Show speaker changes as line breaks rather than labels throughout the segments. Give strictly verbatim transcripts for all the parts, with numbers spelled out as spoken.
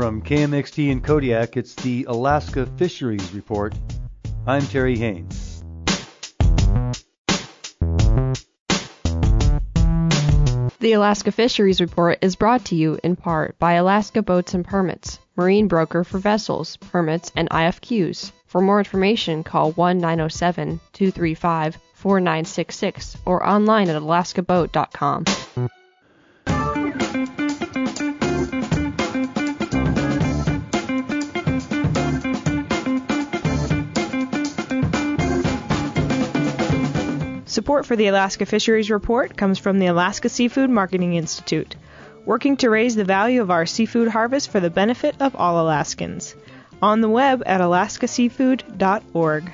From K M X T in Kodiak, it's the Alaska Fisheries Report. I'm Terry Haynes.
The Alaska Fisheries Report is brought to you in part by Alaska Boats and Permits, marine broker for vessels, permits, and I F Qs. For more information, call one nine zero seven, two three five, four nine six six or online at alaska boat dot com.
Support for the Alaska Fisheries Report comes from the Alaska Seafood Marketing Institute, working to raise the value of our seafood harvest for the benefit of all Alaskans. On the web at alaska seafood dot org.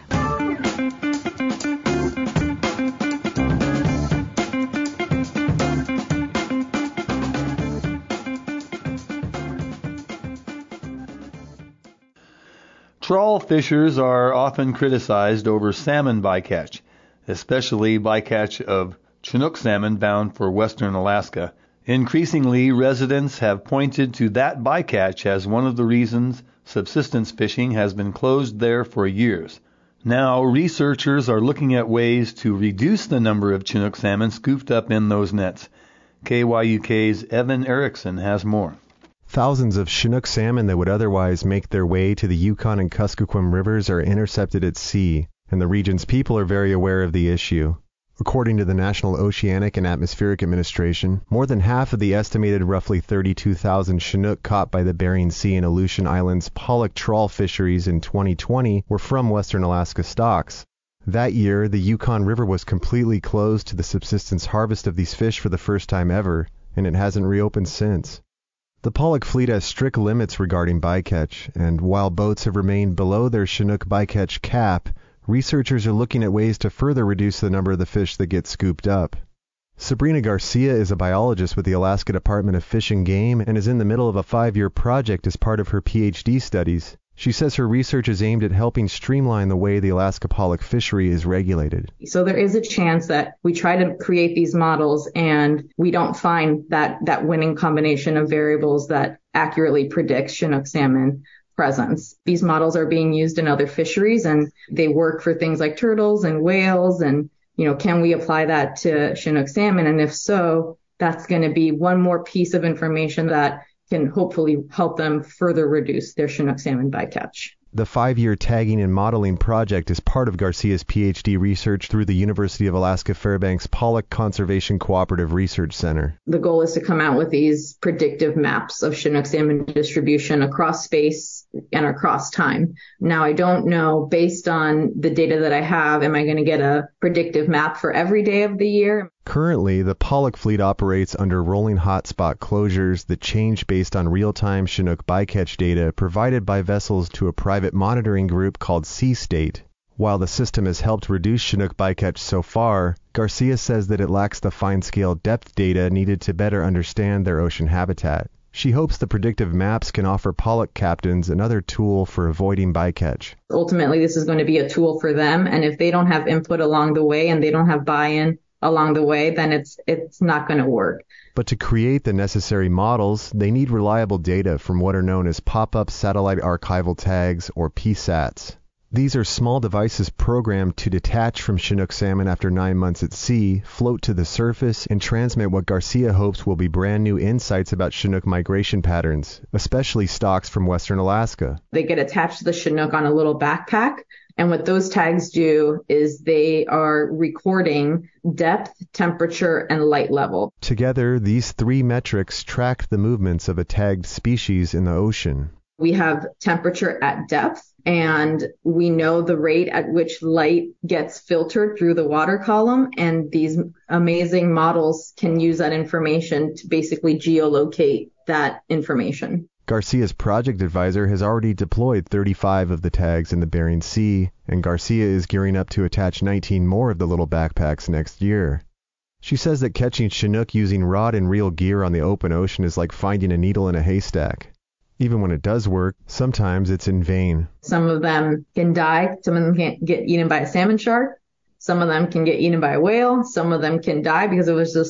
Trawl fishers are often criticized over salmon bycatch, especially bycatch of Chinook salmon bound for western Alaska. Increasingly, residents have pointed to that bycatch as one of the reasons subsistence fishing has been closed there for years. Now, researchers are looking at ways to reduce the number of Chinook salmon scooped up in those nets. K Y U K's Evan Erickson has more.
Thousands of Chinook salmon that would otherwise make their way to the Yukon and Kuskokwim rivers are intercepted at sea, and the region's people are very aware of the issue. According to the National Oceanic and Atmospheric Administration, more than half of the estimated roughly thirty-two thousand Chinook caught by the Bering Sea and Aleutian Islands pollock trawl fisheries in twenty twenty were from western Alaska stocks. That year, the Yukon River was completely closed to the subsistence harvest of these fish for the first time ever, and it hasn't reopened since. The pollock fleet has strict limits regarding bycatch, and while boats have remained below their Chinook bycatch cap, researchers are looking at ways to further reduce the number of the fish that get scooped up. Sabrina Garcia is a biologist with the Alaska Department of Fish and Game and is in the middle of a five-year project as part of her P H D studies. She says her research is aimed at helping streamline the way the Alaska pollock fishery is regulated.
So there is a chance that we try to create these models and we don't find that, that winning combination of variables that accurately predicts Chinook salmon presence. These models are being used in other fisheries and they work for things like turtles and whales. And, you know, can we apply that to Chinook salmon? And if so, that's going to be one more piece of information that can hopefully help them further reduce their Chinook salmon bycatch.
The five-year tagging and modeling project is part of Garcia's P H D research through the University of Alaska Fairbanks Pollock Conservation Cooperative Research Center.
The goal is to come out with these predictive maps of Chinook salmon distribution across space and across time. Now, I don't know, based on the data that I have, am I going to get a predictive map for every day of the year?
Currently, the pollock fleet operates under rolling hotspot closures that change based on real-time Chinook bycatch data provided by vessels to a private monitoring group called Sea State. While the system has helped reduce Chinook bycatch so far, Garcia says that it lacks the fine-scale depth data needed to better understand their ocean habitat. She hopes the predictive maps can offer pollock captains another tool for avoiding bycatch.
Ultimately, this is going to be a tool for them, and if they don't have input along the way and they don't have buy-in along the way, then it's it's not going to work.
But to create the necessary models, they need reliable data from what are known as pop-up satellite archival tags, or P SATs. These are small devices programmed to detach from Chinook salmon after nine months at sea, float to the surface, and transmit what Garcia hopes will be brand new insights about Chinook migration patterns, especially stocks from western Alaska.
They get attached to the Chinook on a little backpack, and what those tags do is they are recording depth, temperature, and light level.
Together, these three metrics track the movements of a tagged species in the ocean.
We have temperature at depth, and we know the rate at which light gets filtered through the water column, and these amazing models can use that information to basically geolocate that information.
Garcia's project advisor has already deployed thirty-five of the tags in the Bering Sea, and Garcia is gearing up to attach nineteen more of the little backpacks next year. She says that catching Chinook using rod and reel gear on the open ocean is like finding a needle in a haystack. Even when it does work, sometimes it's in vain.
Some of them can die. Some of them can't get eaten by a salmon shark. Some of them can get eaten by a whale. Some of them can die because it was just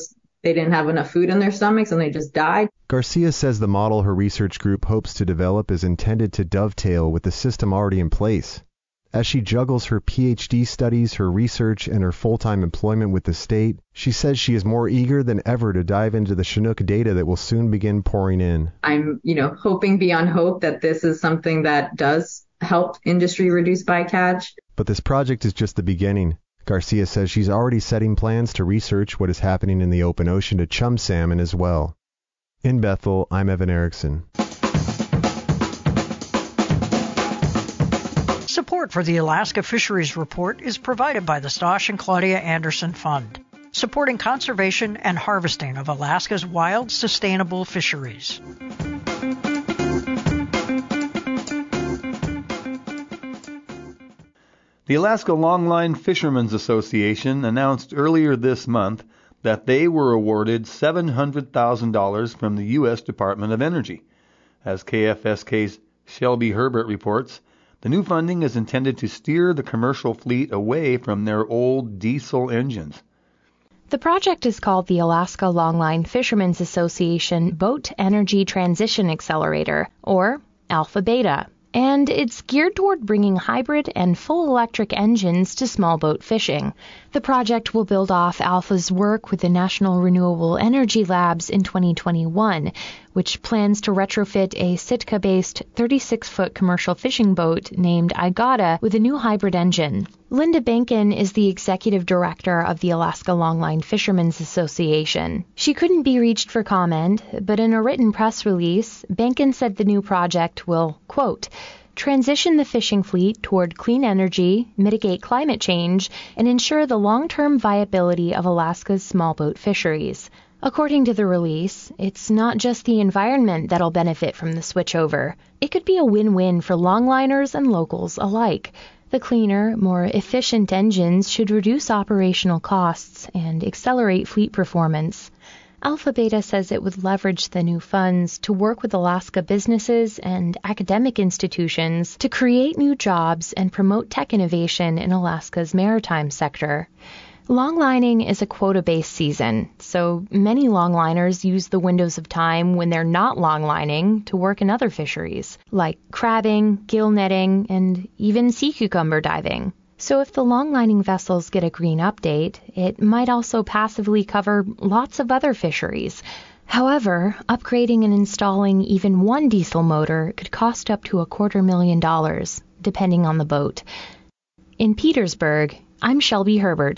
they didn't have enough food in their stomachs and they just died.
Garcia says the model her research group hopes to develop is intended to dovetail with the system already in place. As she juggles her P H D studies, her research, and her full-time employment with the state, she says she is more eager than ever to dive into the Chinook data that will soon begin pouring in.
I'm, you know, hoping beyond hope that this is something that does help industry reduce bycatch.
But this project is just the beginning. Garcia says she's already setting plans to research what is happening in the open ocean to chum salmon as well. In Bethel, I'm Evan Erickson.
Support for the Alaska Fisheries Report is provided by the Stosh and Claudia Anderson Fund, supporting conservation and harvesting of Alaska's wild, sustainable fisheries.
The Alaska Longline Fishermen's Association announced earlier this month that they were awarded seven hundred thousand dollars from the U S Department of Energy. As K F S K's Shelby Herbert reports, the new funding is intended to steer the commercial fleet away from their old diesel engines.
The project is called the Alaska Longline Fishermen's Association Boat Energy Transition Accelerator, or Alpha Beta, and it's geared toward bringing hybrid and full electric engines to small boat fishing. The project will build off Alpha's work with the National Renewable Energy Labs in twenty twenty-one, which plans to retrofit a Sitka-based thirty-six foot commercial fishing boat named Igata with a new hybrid engine. Linda Benkin is the executive director of the Alaska Longline Fishermen's Association. She couldn't be reached for comment, but in a written press release, Benkin said the new project will, quote, transition the fishing fleet toward clean energy, mitigate climate change, and ensure the long-term viability of Alaska's small boat fisheries. According to the release, it's not just the environment that'll benefit from the switchover. It could be a win-win for longliners and locals alike. The cleaner, more efficient engines should reduce operational costs and accelerate fleet performance. Alpha Beta says it would leverage the new funds to work with Alaska businesses and academic institutions to create new jobs and promote tech innovation in Alaska's maritime sector. Longlining is a quota-based season, so many longliners use the windows of time when they're not longlining to work in other fisheries, like crabbing, gill netting, and even sea cucumber diving. So if the longlining vessels get a green update, it might also passively cover lots of other fisheries. However, upgrading and installing even one diesel motor could cost up to a quarter million dollars, depending on the boat. In Petersburg, I'm Shelby Herbert.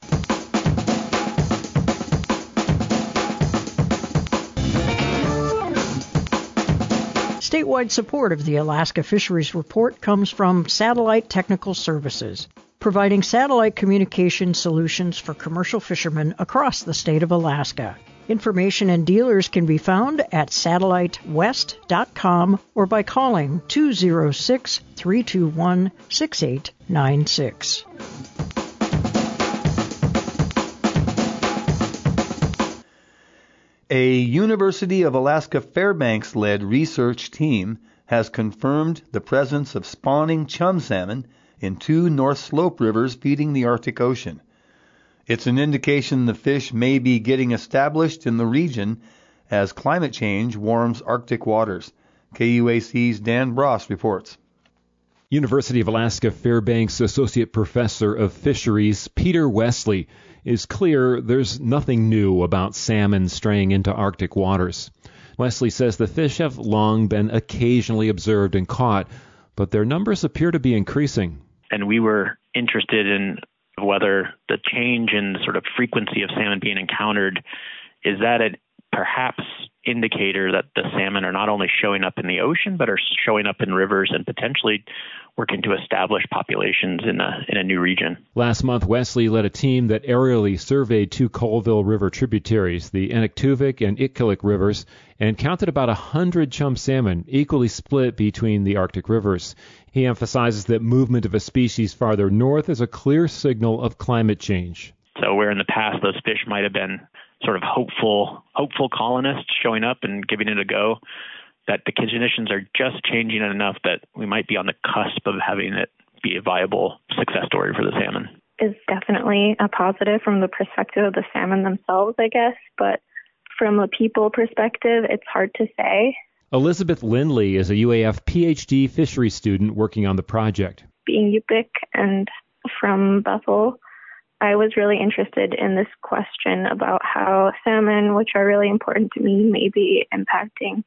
Statewide support of the Alaska Fisheries Report comes from Satellite Technical Services, providing satellite communication solutions for commercial fishermen across the state of Alaska. Information and dealers can be found at satellite west dot com or by calling two oh six, three two one, six eight nine six.
A University of Alaska Fairbanks-led research team has confirmed the presence of spawning chum salmon in two North Slope rivers feeding the Arctic Ocean. It's an indication the fish may be getting established in the region as climate change warms Arctic waters. K U A C's Dan Bross reports.
University of Alaska Fairbanks Associate Professor of Fisheries Peter Wesley is clear there's nothing new about salmon straying into Arctic waters. Wesley says the fish have long been occasionally observed and caught, but their numbers appear to be increasing.
And we were interested in whether the change in the sort of frequency of salmon being encountered, is that a perhaps indicator that the salmon are not only showing up in the ocean, but are showing up in rivers and potentially working to establish populations in a, in a new region.
Last month, Wesley led a team that aerially surveyed two Colville River tributaries, the Inuktitut and Itkilik rivers, and counted about one hundred chum salmon, equally split between the Arctic rivers. He emphasizes that movement of a species farther north is a clear signal of climate change.
So where in the past those fish might have been sort of hopeful, hopeful colonists showing up and giving it a go, that the conditions are just changing enough that we might be on the cusp of having it be a viable success story for the salmon.
is definitely a positive from the perspective of the salmon themselves, I guess. But from a people perspective, it's hard to say.
Elizabeth Lindley is a U A F P H D fisheries student working on the project.
Being Yupik and from Bethel, I was really interested in this question about how salmon, which are really important to me, may be impacting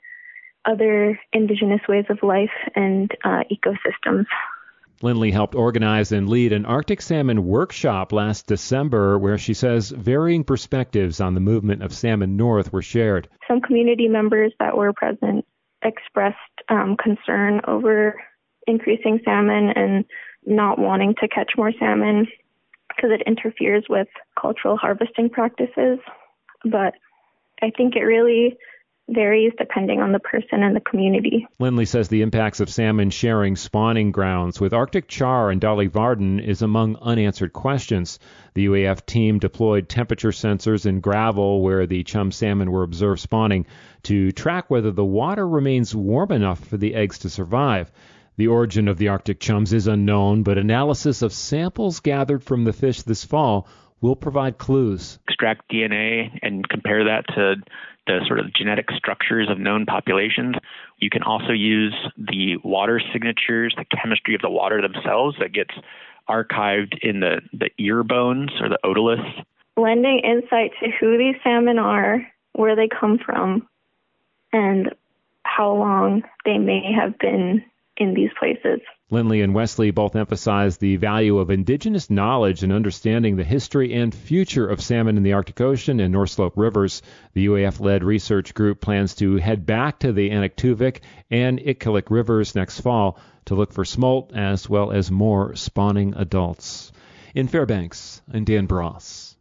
other indigenous ways of life and uh, ecosystems.
Lindley helped organize and lead an Arctic salmon workshop last December where she says varying perspectives on the movement of salmon north were shared.
Some community members that were present expressed um, concern over increasing salmon and not wanting to catch more salmon because it interferes with cultural harvesting practices. But I think it really varies depending on the person and the community.
Lindley says the impacts of salmon sharing spawning grounds with Arctic char and Dolly Varden is among unanswered questions. The U A F team deployed temperature sensors in gravel where the chum salmon were observed spawning to track whether the water remains warm enough for the eggs to survive. The origin of the Arctic chums is unknown, but analysis of samples gathered from the fish this fall will provide clues.
Extract D N A and compare that to the sort of genetic structures of known populations. You can also use the water signatures, the chemistry of the water themselves that gets archived in the, the ear bones or the otoliths.
Lending insight to who these salmon are, where they come from, and how long they may have been in these places.
Lindley and Wesley both emphasize the value of indigenous knowledge in understanding the history and future of salmon in the Arctic Ocean and North Slope rivers. The U A F-led research group plans to head back to the Anaktuvik and Ikalik rivers next fall to look for smolt as well as more spawning adults. In Fairbanks, I'm Dan Bross.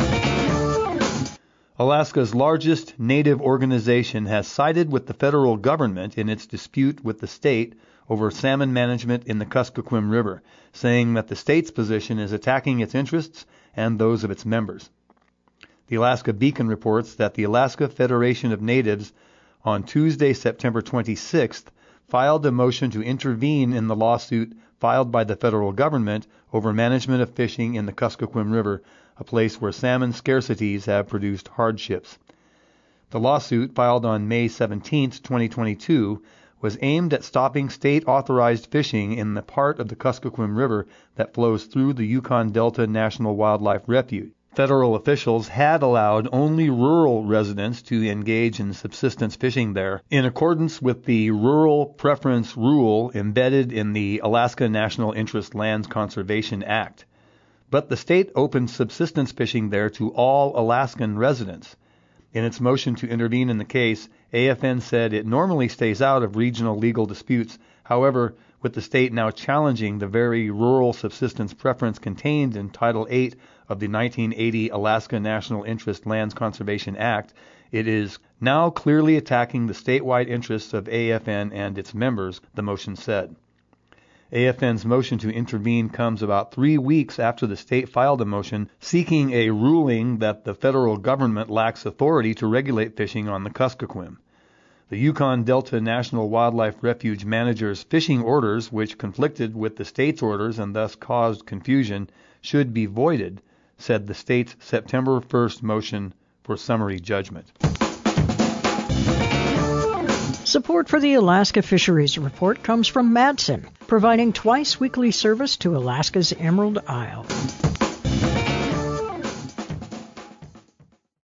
Alaska's largest native organization has sided with the federal government in its dispute with the state over salmon management in the Kuskokwim River, saying that the state's position is attacking its interests and those of its members. The Alaska Beacon reports that the Alaska Federation of Natives on Tuesday, September twenty-sixth, filed a motion to intervene in the lawsuit filed by the federal government over management of fishing in the Kuskokwim River, a place where salmon scarcities have produced hardships. The lawsuit, filed on May seventeenth, twenty twenty-two, was aimed at stopping state-authorized fishing in the part of the Kuskokwim River that flows through the Yukon Delta National Wildlife Refuge. Federal officials had allowed only rural residents to engage in subsistence fishing there, in accordance with the Rural Preference Rule embedded in the Alaska National Interest Lands Conservation Act. But the state opened subsistence fishing there to all Alaskan residents. In its motion to intervene in the case, A F N said it normally stays out of regional legal disputes. However, with the state now challenging the very rural subsistence preference contained in Title eight of the nineteen eighty Alaska National Interest Lands Conservation Act, it is now clearly attacking the statewide interests of A F N and its members, the motion said. A F N's motion to intervene comes about three weeks after the state filed a motion seeking a ruling that the federal government lacks authority to regulate fishing on the Kuskokwim. The Yukon Delta National Wildlife Refuge manager's fishing orders, which conflicted with the state's orders and thus caused confusion, should be voided, said the state's September first motion for summary judgment.
Support for the Alaska Fisheries Report comes from Madsen, providing twice weekly service to Alaska's Emerald Isle.